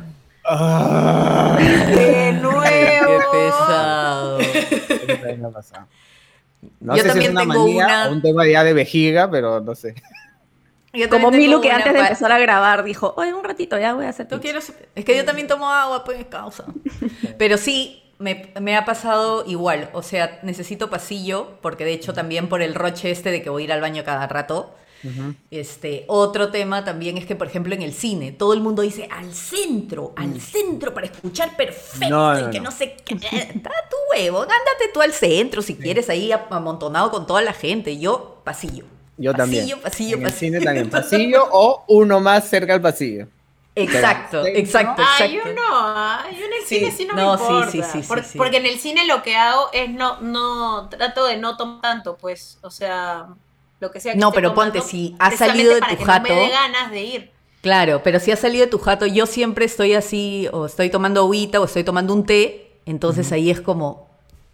"Ah". De nuevo. Qué pesado. Eso también me ha pasado. No Yo sé si también es una tengo manía una- o un tema ya de vejiga, pero no sé. Yo Como también Milu tengo que una antes de pa- empezar a grabar dijo, oye, un ratito, ya voy a hacer Yo pipí". quiero... Es que yo también tomo agua, pues, causa. Pero sí, me, me ha pasado igual. O sea, necesito pasillo, porque de hecho también por el roche este de que voy a ir al baño cada rato. Ujú. Este, otro tema también es que, por ejemplo, en el cine, todo el mundo dice al centro, al centro para escuchar perfecto No, y no, que no. no sé qué. Está tu huevo, ándate tú al centro si quieres, ahí ap- amontonado con toda la gente. Yo, pasillo. Yo también. Pasillo, pasillo, En el pasillo. cine también. Pasillo o uno más cerca al pasillo. Exacto, Pero- exacto, Ah, exacto. yo no, ah, yo en el Sí, cine sí no, no, me sí, importa. sí, sí, sí, Por- sí. Porque en el cine lo que hago es no, no, trato de no tomar tanto, pues, o sea, lo que sea que No, esté pero tomando, ponte, si has precisamente salido de para tu que jato- no me dé ganas de ir. Claro, pero si has salido de tu jato, yo siempre estoy así, o estoy tomando agüita, o estoy tomando un té, entonces ahí es como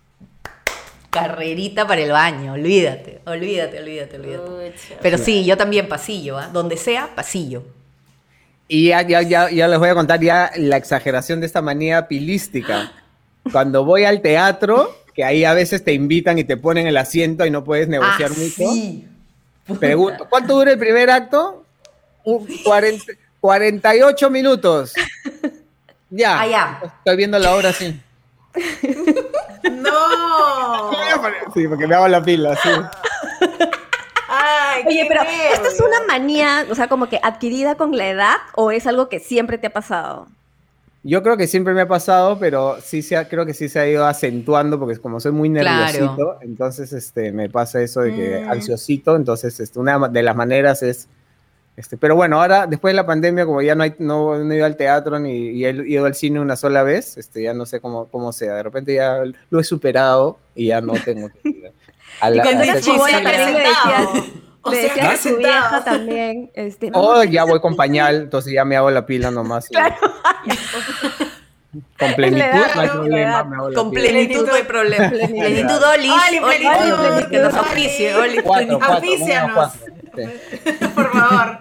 carrerita para el baño, olvídate, olvídate, olvídate, olvídate. Pucha. Pero sí, yo también pasillo, ¿ah? Donde sea, pasillo. Y ya, ya, ya, ya les voy a contar ya la exageración de esta manía pilística. Cuando voy al teatro, que ahí a veces te invitan y te ponen el asiento y no puedes negociar Ah, mucho. sí. Pregunto, ¿cuánto dura el primer acto? Un cuarenta, cuarenta y ocho minutos. Ya. Ah, ya. Estoy viendo la obra así. No. Sí, porque me hago la pila, sí. Ay, Oye, qué pero nervio. ¿esta es una manía, o sea, como que adquirida con la edad o es algo que siempre te ha pasado? Yo creo que siempre me ha pasado, pero sí se ha- creo que sí se ha ido acentuando porque como soy muy Claro. nerviosito, entonces este me pasa eso de que Mm. ansiosito, entonces este, una de las maneras es este, pero bueno, ahora después de la pandemia como ya no hay no, no he ido al teatro ni y he ido al cine una sola vez, este ya no sé cómo cómo sea, de repente ya lo he superado y ya no tengo que ir a Y la- cuando a eras hacer- chibola Sí, también le sentado. decías, O le sea, decías a tu sentado. vieja también, este, Oh, "Mamá, ya voy con pañal, entonces ya me hago la pila nomás. y- Claro. Con plenitud, Le da, no hay le problema, da. me hago la Con pila. plenitud no hay problema. Plenitud. Plenitud, Olis. Oli, Olis, plenitud, Olis, que nos Oli. auspicie, Olis. Cuatro, plenitud. cuatro, Auspícianos. cuatro, sí. Por favor.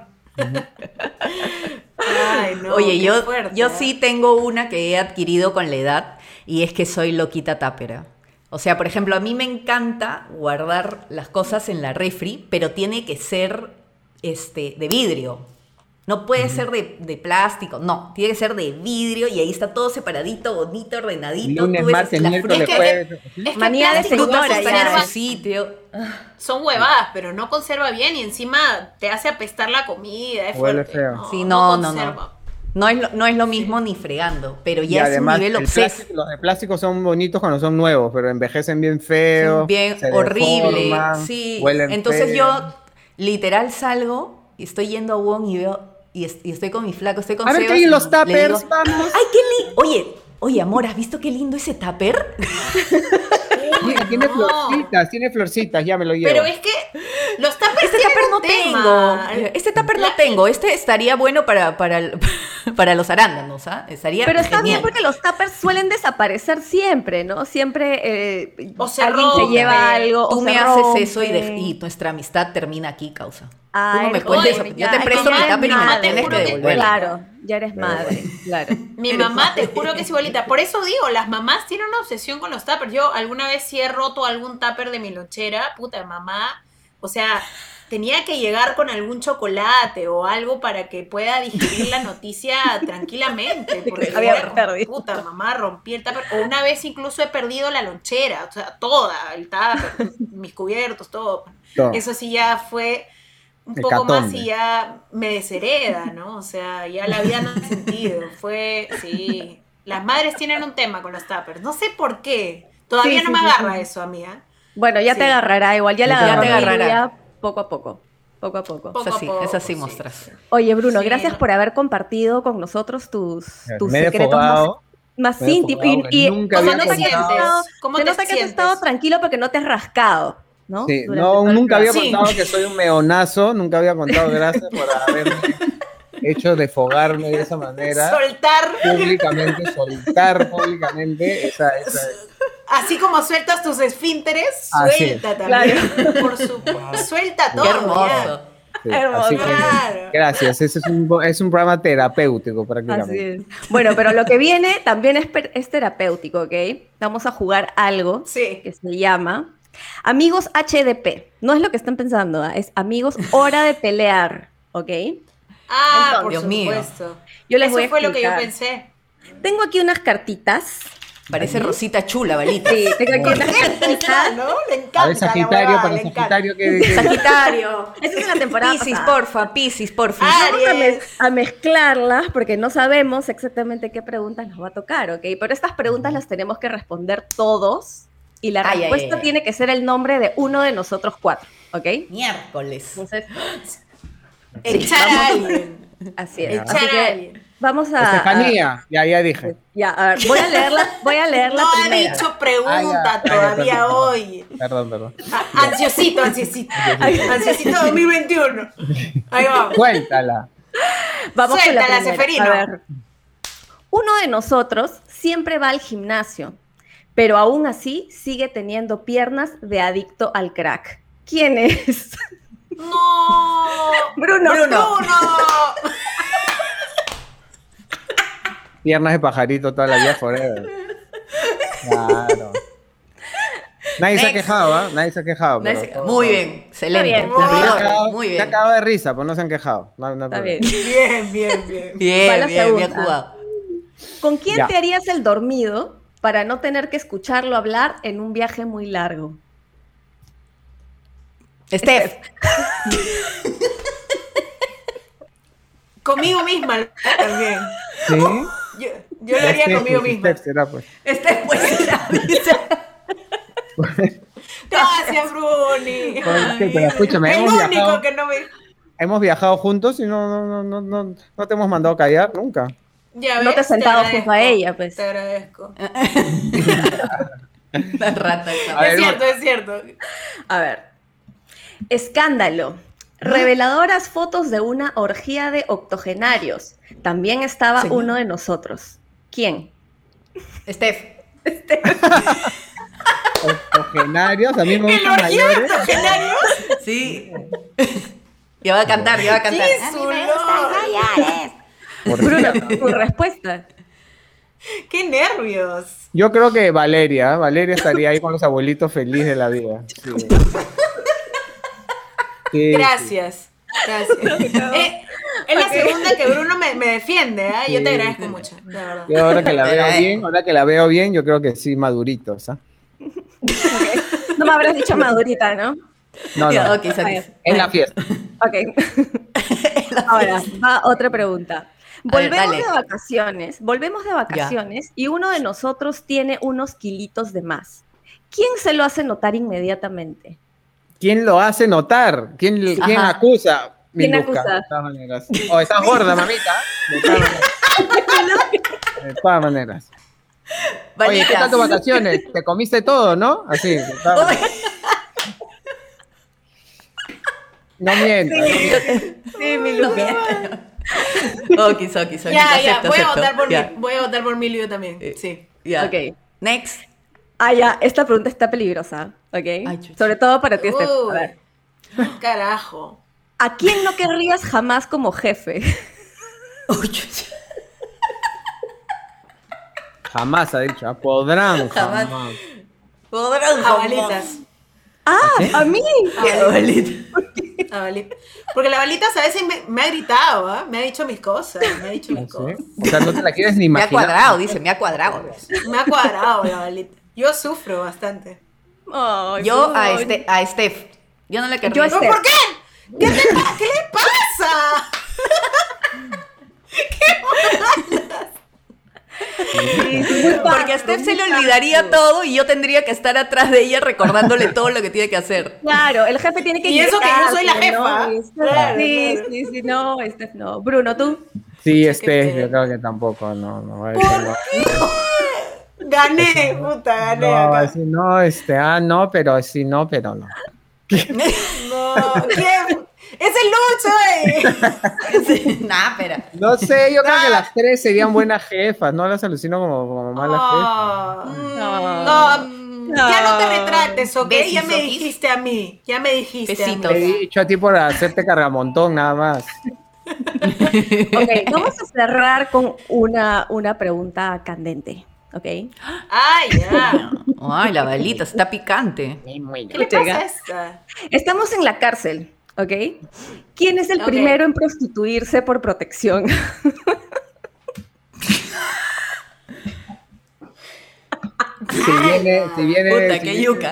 Ay, no. Oye, qué yo, fuerte, yo ¿eh? sí tengo una que he adquirido con la edad y es que soy loquita tápera. O sea, por ejemplo, a mí me encanta guardar las cosas en la refri, pero tiene que ser este, de vidrio. No puede ser de, de plástico, no, tiene que ser de vidrio y ahí está todo separadito, bonito, ordenadito. Lunes, Tú ves martes, la miércoles, fruta- jueves. Es que Manía el de plástico señora no ya. conserva- su sitio. son huevadas, pero no conserva bien y encima te hace apestar la comida, es Huele fuerte. feo. Sí, no, no, conserva. no. No es lo, no es lo mismo ni fregando, pero Y ya además, es un nivel el obseso. plástico- los de plástico son bonitos cuando son nuevos, pero envejecen bien feo. Bien se horrible. deforman, Sí. huelen Entonces feo. yo literal salgo y estoy yendo a Wong y veo y, es- y estoy con mi flaco, estoy con A ver Sebas qué hay en y los le tuppers, digo, vamos. Ay, qué lindo. Oye, oye, amor, ¿has visto qué lindo ese tupper? Mira, tiene no. florcitas, tiene florcitas, ya me lo llevo. Pero es que los tuppers Este tienen tupper un no tema. tengo. Este tupper no La- tengo. Este estaría bueno para, para, el- para los arándanos, ¿ah? Estaría Pero está bien genial. porque los tuppers suelen desaparecer siempre, ¿no? Siempre eh, O se alguien se rompe. lleva algo Tú o me se haces rompe. eso y, de- y nuestra amistad termina aquí, causa. Tú Ay, no me oye, puedes oye, Yo ya, te es presto que mi ya tupper y eres me lo madre, tienes que juro que- devolver. Claro, ya eres madre, claro. Mi Eres mamá, te madre. juro que es igualita. Por eso digo, las mamás tienen una obsesión con los tuppers. Yo alguna vez sí he roto algún tupper de mi lonchera. Puta, mamá. O sea, tenía que llegar con algún chocolate o algo para que pueda digerir la noticia tranquilamente. Porque, Había bueno, perdido. puta, mamá, rompí el tupper. O una vez incluso he perdido la lonchera. O sea, toda, el tupper, mis cubiertos, todo. Todo. Eso sí ya fue un poco Hecatombe. más y ya me deshereda, ¿no? O sea, ya la vida no tiene sentido. Fue, sí. Las madres tienen un tema con los tuppers. No sé por qué. Todavía Sí, no sí, me sí, agarra sí. eso, amiga. Bueno, ya Sí. te agarrará igual, ya la Ya te agarró agarrará. Lidia poco a poco, poco a poco. Poco Es a así, poco, es así sí, mostras. sí. Oye, Bruno, Sí, gracias no. por haber compartido con nosotros tus, tus Me he secretos más, desfogado. más me he íntimos. desfogado, Y, y nunca o sea, había nota que has contado. estado- ¿Cómo se te nota que has sientes? estado tranquilo porque no te has rascado, ¿no? Sí, Durante no, todo el nunca había programa. Sí. contado que soy un meonazo, nunca había contado, gracias por haberme hecho desfogarme de esa manera, Soltar, públicamente, soltar públicamente esa, esa, así como sueltas tus esfínteres, Así suelta también. Por su, suelta todo. Qué ya. hermoso. sí, Hermoso. así que, Claro. gracias, ese es un, es un programa terapéutico Así prácticamente. es. Bueno, pero lo que viene también es, per- es terapéutico, ¿ok? Vamos a jugar algo Sí. que se llama Amigos H D P. No es lo que están pensando, ¿ah? Es Amigos Hora de Pelear, ¿ok? Ah, Entonces, por Dios mío. supuesto. Yo les Eso voy a fue lo que yo explicar. pensé. Tengo aquí unas cartitas. Parece Rosita Chula, balita. Sí, tengo aquí unas cartitas. ¿No? Le encanta. A ver, la Sagitario, huevada, para le encanta. Sagitario, que, que- Sagitario. Esa es la temporada Piscis, pasada. porfa, Piscis, porfa. Ah, Vamos a, mez- Aries. a mezclarlas porque no sabemos exactamente qué preguntas nos va a tocar, ¿ok? Pero estas preguntas las tenemos que responder todos y la Ay, ay, respuesta ay. tiene que ser el nombre de uno de nosotros cuatro, ¿ok? Miércoles. Entonces, Echar a alguien. así es. Echar Así a que alguien. vamos a... Estefanía, ya, ya a- dije. ya, a ver, voy a leerla, voy a leer la No ha primera. dicho pregunta Ah, ya. todavía Perdón. hoy. Perdón, perdón. Ah, Ansiosito, ansiosito. Ansiosito dos mil veintiuno. Ahí vamos. Cuéntala. Vamos con la Suéltala, primera. Seferino. A ver. Uno de nosotros siempre va al gimnasio, pero aún así sigue teniendo piernas de adicto al crack. ¿Quién es? No. Bruno. Bruno. Piernas de pajarito toda la vida forever. Claro. Nadie se ha Next. quejado, ¿ah? Nadie se ha quejado. No es- pero- Muy bien, excelente. bien. Se ha Cumplidor, cagado- muy Se ha bien. cagado de risa, pues no se han quejado. No, no hay Está problema. bien. Bien, bien, bien. Va Bien, la bien, bien segunda. jugado. ¿Con quién Ya. te harías el dormido para no tener que escucharlo hablar en un viaje muy largo? Steph, Conmigo misma también. ¿Sí? Yo, yo lo haría Steph, conmigo pues, misma. Steph será, pues. Steph pues la Gracias, Bruni. Pues, sí, pero escúchame, El hemos único viajado, que no me. hemos viajado juntos y no, no, no, no, no, no te hemos mandado callar nunca. Ya No te has sentado agradezco, junto a ella, pues. Te agradezco. La rata esa. A ver, Es cierto, es cierto. A ver. Escándalo. Reveladoras fotos de una orgía de octogenarios. También estaba Señor. uno de nosotros. ¿Quién? Steph. Octogenarios, a mí me ¿El gustan orgía mayores. octogenario? Sí. Ya va a cantar, ya va a cantar. Sí, su lord. Por Bruno, cierto. tu respuesta. ¡Qué nervios! Yo creo que Valeria, Valeria estaría ahí con los abuelitos feliz de la vida. Sí. Sí, Gracias. Gracias. Eh, Es la segunda que Bruno me, me defiende, ¿ah? Yo te Sí, agradezco sí. mucho, de verdad. Yo ahora que la veo Ay. bien, ahora que la veo bien, yo creo que sí, maduritos, ¿ah? Ok. No me habrás dicho madurita, ¿no? No, Ya, no, ok, Santi. en la fiesta. Ok. Ahora, va otra pregunta. A ver, Volvemos dale. de vacaciones, volvemos de vacaciones y uno de nosotros tiene unos kilitos de más. ¿Quién se lo hace notar inmediatamente? ¿Quién lo hace notar? ¿Quién, ¿quién Ajá. acusa? ¿Quién Miluska, acusa? de todas maneras. O estás gorda, mamita. De todas maneras. De todas maneras. Oye, ¿qué tal tus Balitas. vacaciones? ¿Te comiste todo, no? Así. de todas maneras. No mientas. no mientas. Sí, mi No, Luca. Ok, ok, ok. Ya, ya, acepto, voy a acepto. votar por Ya. mí, voy a votar por Milio también, Eh, sí. Ya. Ok. Next. Ah, ya, esta pregunta está peligrosa, ¿ok? Ay, chucha. Sobre todo para ti, Steph. A Uy, ver, carajo. ¿a quién no querrías jamás como jefe? Uy, chucha. Jamás ha dicho. ¿ah? Podrán Jamás. jamás. Podrán Abalitas. ¡Ah, a mí! Abalita. Abalita. Porque la balitas a veces me, me ha gritado, ¿ah? Me ha dicho mis cosas, me ha dicho mis ¿Sí? cosas. O sea, no te la quieres ni Me ha imaginar. cuadrado, dice, me ha cuadrado. Me ha cuadrado la balita. Yo sufro bastante. Ay, Yo a, Bruno. este, a Steph. Yo no le querría. Yo a ¿Pero Steph. por qué? ¿Qué, te pa- ¿Qué le pasa? Sí, sí, muy Porque a fácil, Steph se muy le fácil. olvidaría todo y yo tendría que estar atrás de ella recordándole todo lo que tiene que hacer. Claro, el jefe tiene que Y eso que yo soy la guiarse, jefa. ¿no? Y Steph- Claro, sí, claro. sí, sí, no, Steph no. Bruno, ¿tú? Sí, Qué este, feo. yo creo que tampoco, no, no va a ¿Por decir, no. Gané, puta, gané No, va a acá. decir, no, este, ah, no, pero sí, no, pero no. No, ¿quién? ¡Es el Lucho, eh! Nah, pero. No sé, yo creo que Ah. las tres serían buenas jefas, no las alucino como, como malas jefas. Ah, no, ya no te retrates, ¿ok? Besis, Ya me okis. dijiste a mí, ya me dijiste Besitos. a Te mí. he dicho a ti por hacerte cargamontón, nada más. Ok, vamos a cerrar con una, una pregunta candente, ¿ok? Ay, ya. Ay, la balita está picante. ¿Qué le pasa a esta? Estamos en la cárcel, ¿ok? ¿Quién es el Ok. primero en prostituirse por protección? Si viene, si viene. Puta, si qué viene- yuca.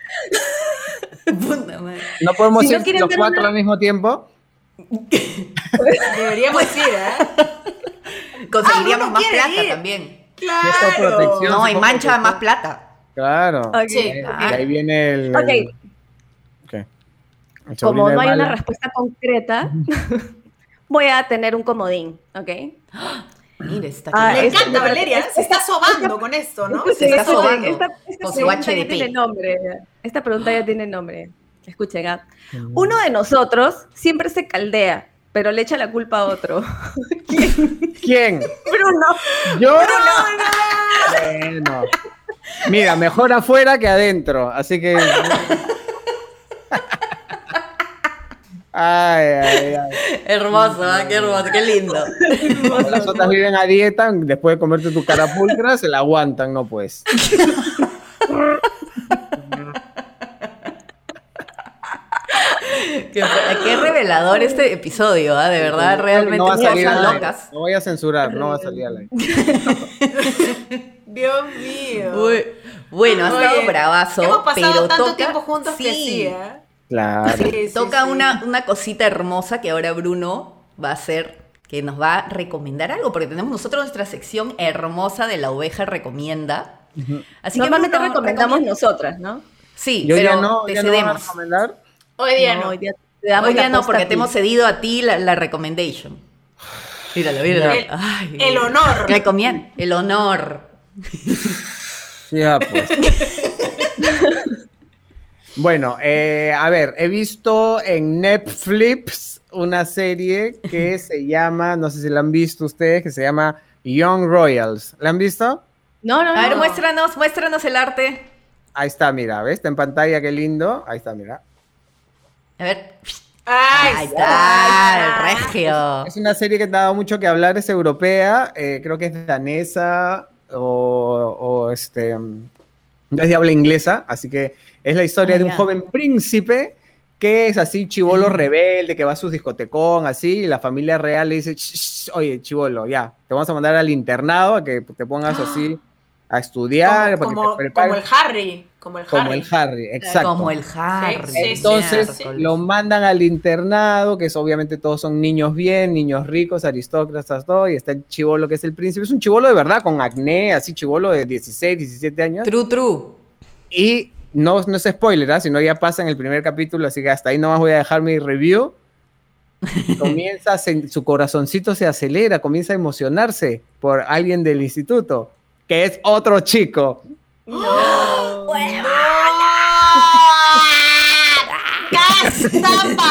Puta madre. No podemos Si no ir quieren los ver cuatro una- al mismo tiempo. Deberíamos ir, ¿eh? Conseguiríamos Ah, uno más quiere plata ir. también. Esta Claro. protección. No, y supongo mancha que- más plata. Claro. Ok. Sí. Y ahí viene el. Ok. el- ¿Qué? El sobrino Como de no hay una Mala. respuesta concreta, voy a tener un comodín, ¿ok? Mira, está Ah, Me esta- encanta, Valeria. Se está sobando con esto, ¿no? Se está Escuchen, sobando esta, esta con su pregunta H D ya P. tiene nombre. Esta pregunta ya tiene nombre. Escuchen, ¿ah? Uno de nosotros siempre se caldea, pero le echa la culpa a otro. ¿Quién? Bruno. ¿Yo? Bueno. Mira, mejor afuera que adentro. Así que. Ay, ay, ay. Hermoso, ¿ah? Qué hermoso, qué lindo. Como las otras viven a dieta, después de comerte tu carapulcra, se la aguantan, no pues. Qué, qué revelador este episodio, ¿ah? De verdad, realmente no va a cosas salir al aire. locas. No voy a censurar, no va a salir al aire. Dios mío. Uy, bueno, ha estado Oye, bravazo, Hemos pasado pero tanto toca, tiempo juntos que sí, sí, ¿eh? Claro. Sí, sí, toca sí. Una, una cosita hermosa que ahora Bruno va a hacer, que nos va a recomendar algo, porque tenemos nosotros nuestra sección hermosa de la oveja recomienda. Así Normalmente que Bruno, recomendamos recomienda- nosotras, ¿no? Sí, Yo pero ya no, te ya no van a cedemos. recomendar. Hoy día no. hoy día te damos Hoy la día no, posta porque a te ti. hemos cedido a ti la, la recommendation. Míralo, míralo. El- Ay, el honor. Recomienda. El honor. Ya, pues. Bueno, eh, a ver, he visto en Netflix una serie que se llama, no sé si la han visto ustedes, que se llama Young Royals. ¿La han visto? No, no, no. A ver, No. muéstranos, muéstranos el arte. Ahí está, mira, ¿ves? Está en pantalla, qué lindo. Ahí está, mira. A ver. Ay, Ahí está, el regio. Es una serie que ha dado mucho que hablar, es europea, eh, creo que es danesa o, o este, mm, es de habla inglesa, así que es la historia Ah, de un ya. joven príncipe que es así chibolo rebelde, que va a su discotecón, así, y la familia real le dice, "Shh, shh, oye, chibolo, ya, te vamos a mandar al internado a que te pongas así a estudiar, para Como, que como, te prepares". como el Harry. Como el Harry. Como el Harry, exacto. Como el Harry. Sí, sí, Entonces sí, sí. lo mandan al internado, que es obviamente todos son niños bien, niños ricos, aristócratas, todo, y está el chibolo que es el príncipe. Es un chibolo de verdad, con acné, así chibolo de dieciséis, diecisiete años. True, true. Y no, no es spoiler, ¿ah? Sino ya pasa en el primer capítulo, así que hasta ahí nomás voy a dejar mi review. Comienza, a se- su corazoncito se acelera, comienza a emocionarse por alguien del instituto, que es otro chico. ¡No! ¿Qué está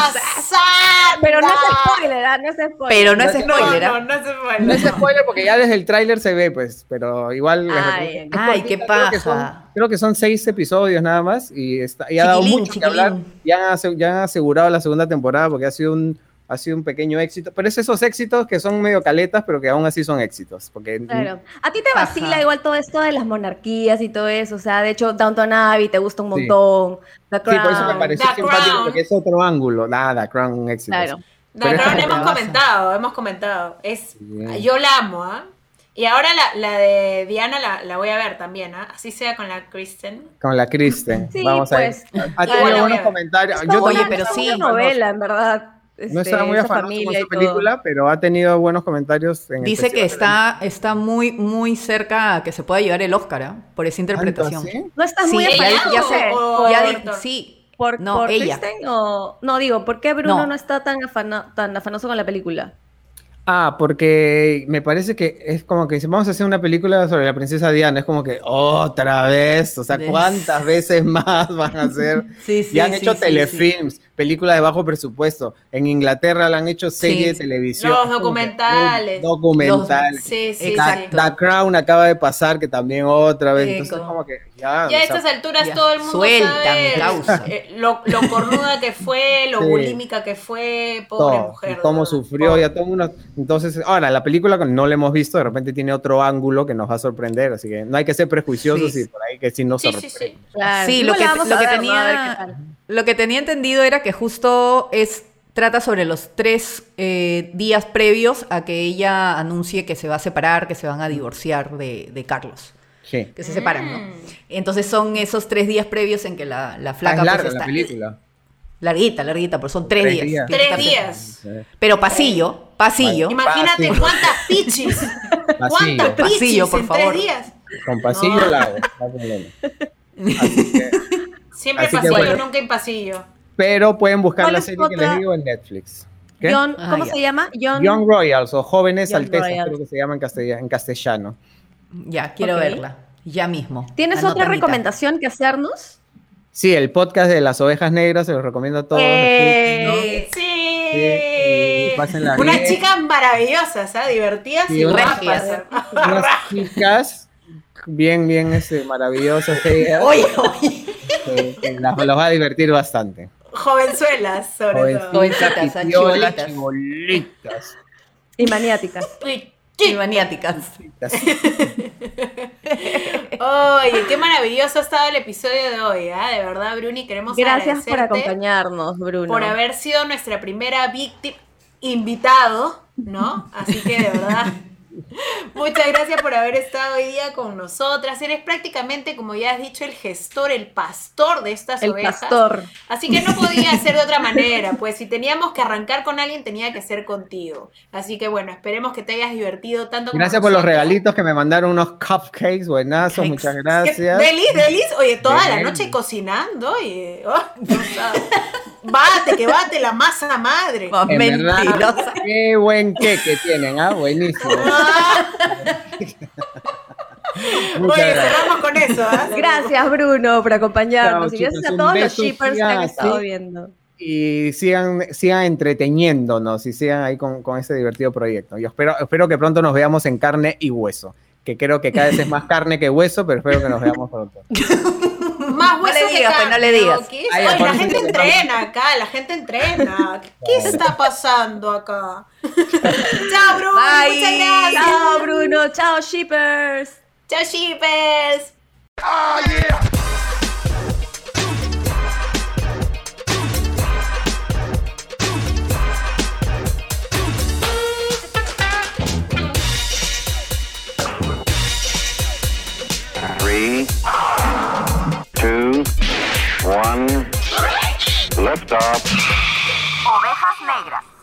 pasando? Pero no es spoiler, ¿ah? No es spoiler. Pero no es No, spoiler, No, ¿ah? no, no se puede. No es spoiler porque ya desde el tráiler se ve, pues, pero igual... les Ay, recomiendo. ay, Es qué cortita, creo que son- paja. Creo que son seis episodios nada más y, está, y ha dado Chiquilín, mucho que chiquilín. hablar. Ya han, ase- ya han asegurado la segunda temporada porque ha sido un ha sido un pequeño éxito, pero es esos éxitos que son medio caletas, pero que aún así son éxitos, porque Claro. A ti te Ajá. vacila igual todo esto de las monarquías y todo eso. O sea, de hecho, Downton Abbey te gusta un Sí. montón. The sí, por eso me Crown. pareció The simpático Crown. porque es otro ángulo. Nada, Crown, un éxito. Claro. The Pero Crown esta hemos bravaza. comentado, hemos comentado. Es, Sí. yo la amo, ¿ah? Y ahora la, la de Diana la, la voy a ver también, ¿ah? Así sea con la Kristen. Con la Kristen. Sí, Vamos pues. a ver. Ha Claro, tenido voy a buenos ver. comentarios. Es Yo como Oye, una- también pero es sí. una novela, en verdad. no este, estaba muy esa afanoso con familia esa y todo. película, pero ha tenido buenos comentarios. En el Dice que festival. está, está muy, muy cerca a que se pueda llevar el Oscar, ¿ah? Por esa interpretación. ¿Tanto así? No estás Sí, muy ya, afanoso, ya ¿por se- qué? o- ya o- di- actor. sí. ¿Por, No, por ella. Kristen o...? No, digo, ¿por qué Bruno No. no, está tan, afana- tan afanoso con la película? Ah, porque me parece que es como que si vamos a hacer una película sobre la princesa Diana, es como que otra vez, o sea, Des- ¿cuántas veces más van a hacer? Sí, sí, Ya han sí, hecho sí, telefilms, películas de bajo presupuesto. En Inglaterra le han hecho serie de Sí. televisión. Los Es como que, documentales. uh, Documentales. Sí, sí, Exacto. sí. The Crown acaba de pasar, que también otra vez. Sí, Entonces, como- como que ya. Ya a o sea, estas alturas ya, todo el mundo suéltame, sabe causa. eh, lo, lo cornuda que fue, lo Sí. bulímica que fue, pobre todo, mujer. y cómo ¿no? sufrió, Pobre. ya todo el mundo. Entonces, ahora, la película que no la hemos visto, de repente tiene otro ángulo que nos va a sorprender, así que no hay que ser prejuiciosos Sí. y por ahí que sí nos Sí, sí, sorprende. sí. Claro. Sí, Igual lo que, la vamos lo a que ver, ¿no? A ver qué tenía, tal. lo que tenía entendido era que justo es trata sobre los tres eh, días previos a que ella anuncie que se va a separar, que se van a divorciar de, de Carlos, Sí. que se separan, ¿no? Mm. Entonces son esos tres días previos en que la, la Ah, flaca es larga pues, la está película. larguita, larguita, pero son tres, Tres días. días. Tiene que Tres estar- días. Sí. Pero pasillo, pasillo. Imagínate Pasillo. cuántas pichis. ¿Cuántas Pasillo. pichis Pasillo, por en favor. tres días? Con pasillo No. la hago, no hay problema. Así que- Siempre Así que pasillo, bueno. nunca en pasillo. pero pueden buscar ¿Cuál la es serie que otra? les digo en Netflix. ¿Qué? John, Ah, ¿cómo ya. se llama? John. Young Royals o Jóvenes Young Altezas, Royals. creo que se llama en, castella- en castellano. Ya, quiero Ok. verla. Ya mismo. ¿Tienes Anota, otra Anita. recomendación que hacernos? Sí, el podcast de las ovejas negras, se los recomiendo a todos. Eh, Sí. Sí, y pásenla Unas bien. chicas maravillosas, ¿ah? Divertidas Sí, y unas- guapas. Unas chicas bien, bien este, maravillosas. ellas, Oye, oye. que- que las- los va a divertir bastante. Jovenzuelas, sobre todo. Jovencitas, Jovencitas, ah, pipiolas, chibolitas. chibolitas. y maniáticas. Uy, Y maniáticas. Oye, qué maravilloso ha estado el episodio de hoy, ¿ah? De verdad, Bruni, queremos Gracias por agradecerte acompañarnos, Bruno. por haber sido nuestra primera víctima invitado, ¿no? Así que de verdad, muchas gracias por haber estado hoy día con nosotras. Eres prácticamente, como ya has dicho, el gestor, el pastor de estas El ovejas. pastor. Así que no podía ser de otra manera, pues si teníamos que arrancar con alguien tenía que ser contigo. Así que bueno, esperemos que te hayas divertido tanto como Gracias por los nosotros. regalitos que me mandaron, unos cupcakes buenazos, Cakes. muchas ¿Qué- gracias. Delis, Delis, oye, toda la Delis. noche cocinando, oye. Oh, no sabes. Bate, que bate la masa madre. Más En verdad, mentirosa. qué buen queque tienen, ¿ah? Buenísimo. Ah, Muchas oye, gracias. cerramos con eso, ¿ah? Gracias, Bruno, por acompañarnos. Chao, y gracias chicos, a un todos los beso, shippers que sigan han estado así. viendo. Y sigan, sigan entreteniéndonos y sigan ahí con, con este divertido proyecto. Yo espero, espero que pronto nos veamos en carne y hueso. Que creo que cada vez es más carne que hueso, pero espero que nos veamos pronto. Más hueso le que digas, pues, no le carne, digas. ¿o qué? Ay, Oye, la aparte gente que no- entrena acá, la gente entrena. ¿Qué está pasando acá? Chao, Bruno. Bye. Muchas gracias. Chao, Bruno. Chao, shippers. Chao, shippers. Oh, yeah. Liftoff. Ovejas Negras.